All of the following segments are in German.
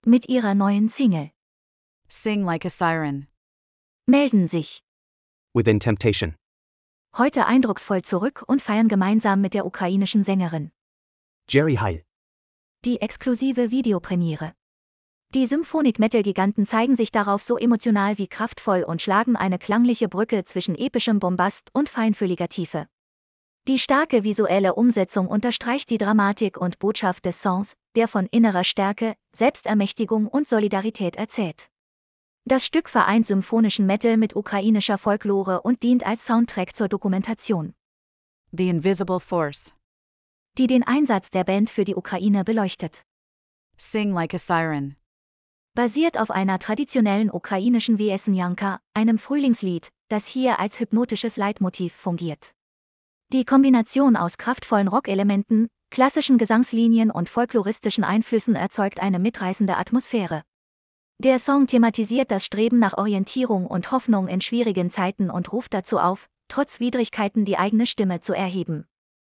mit ihrer neuen Single Sing Like a Siren. melden sich Within Temptation. heute eindrucksvoll zurück und feiern gemeinsam mit der ukrainischen Sängerin Jerry Heil. die exklusive Videopremiere. Die Symphonic-Metal-Giganten zeigen sich darauf so emotional wie kraftvoll und schlagen eine klangliche Brücke zwischen epischem Bombast und feinfühliger Tiefe. Die starke visuelle Umsetzung unterstreicht die Dramatik und Botschaft des Songs, der von innerer Stärke, Selbstermächtigung und Solidarität erzählt. Das Stück vereint symphonischen Metal mit ukrainischer Folklore und dient als Soundtrack zur Dokumentation, The Invisible Force. die den Einsatz der Band für die Ukraine beleuchtet. Sing Like a Siren. Basiert auf einer traditionellen ukrainischen Wiesenjanka, einem Frühlingslied, das hier als hypnotisches Leitmotiv fungiert. Die Kombination aus kraftvollen Rockelementen, klassischen Gesangslinien und folkloristischen Einflüssen erzeugt eine mitreißende Atmosphäre. Der Song thematisiert das Streben nach Orientierung und Hoffnung in schwierigen Zeiten und ruft dazu auf, trotz Widrigkeiten die eigene Stimme zu erheben.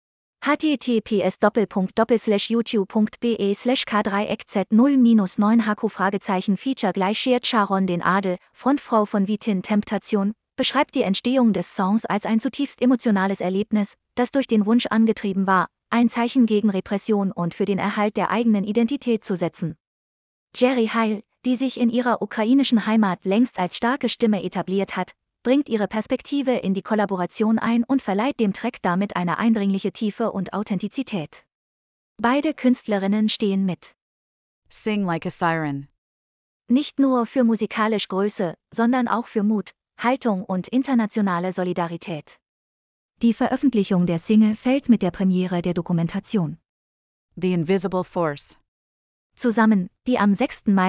https://youtube.be/k3xz0-9hq Feature = Sharon den Adel, Frontfrau von Within Temptation, beschreibt die Entstehung des Songs als ein zutiefst emotionales Erlebnis, das durch den Wunsch angetrieben war, ein Zeichen gegen Repression und für den Erhalt der eigenen Identität zu setzen. Jerry Heil, die sich in ihrer ukrainischen Heimat längst als starke Stimme etabliert hat, bringt ihre Perspektive in die Kollaboration ein und verleiht dem Track damit eine eindringliche Tiefe und Authentizität. Beide Künstlerinnen stehen mit. Sing Like a Siren. Nicht nur für musikalisch Größe, sondern auch für Mut, Haltung und internationale Solidarität. Die Veröffentlichung der Single fällt mit der Premiere der Dokumentation The Invisible Force zusammen, die am 6. Mai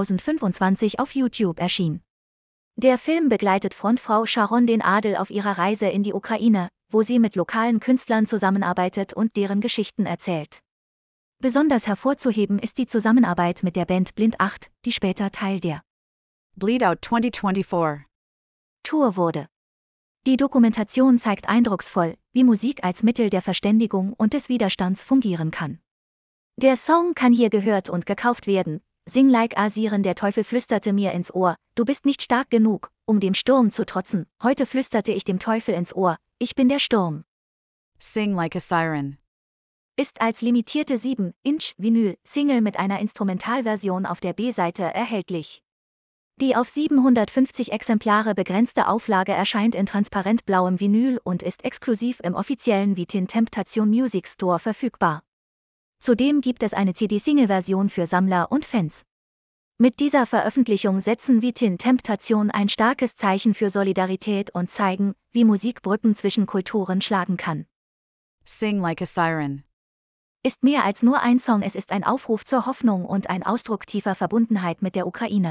2025 auf YouTube erschien. Der Film begleitet Frontfrau Sharon den Adel auf ihrer Reise in die Ukraine, wo sie mit lokalen Künstlern zusammenarbeitet und deren Geschichten erzählt. Besonders hervorzuheben ist die Zusammenarbeit mit der Band Blind 8, die später Teil der Bleed Out 2024 Tour wurde. Die Dokumentation zeigt eindrucksvoll, wie Musik als Mittel der Verständigung und des Widerstands fungieren kann. Der Song kann hier gehört und gekauft werden. Sing Like a Siren. Der Teufel flüsterte mir ins Ohr, du bist nicht stark genug, um dem Sturm zu trotzen. Heute flüsterte ich dem Teufel ins Ohr, ich bin der Sturm. Sing Like a Siren Ist als limitierte 7-Inch-Vinyl-Single mit einer Instrumentalversion auf der B-Seite erhältlich. Die auf 750 Exemplare begrenzte Auflage erscheint in transparentblauem Vinyl und ist exklusiv im offiziellen Within Temptation Music Store verfügbar. Zudem gibt es eine CD-Single-Version für Sammler und Fans. Mit dieser Veröffentlichung setzen Within Temptation ein starkes Zeichen für Solidarität und zeigen, wie Musik Brücken zwischen Kulturen schlagen kann. Sing Like a Siren Ist mehr als nur ein Song, es ist ein Aufruf zur Hoffnung und ein Ausdruck tiefer Verbundenheit mit der Ukraine.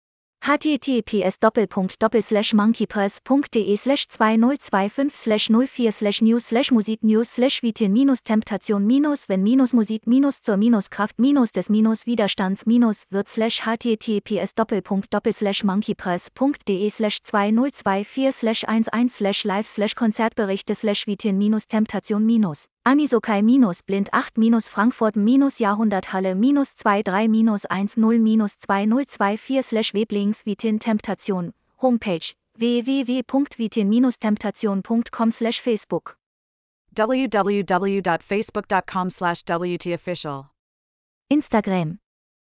https://monkeypress.de/2024/news/music-news/mozik-news/witin-temptation- Anisokai-Blind 8-Jahrhundert-Halle-2-2024/Weblings-Within-Temptation, Homepage www.within-temptation.com/Facebook www.facebook.com/WTOfficial Instagram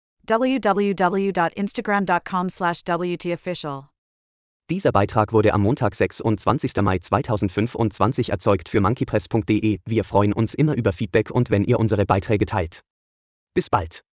www.instagram.com/WTOfficial Dieser Beitrag wurde am Montag, 26. Mai 2025 erzeugt für monkeypress.de. Wir freuen uns immer über Feedback und wenn ihr unsere Beiträge teilt. Bis bald.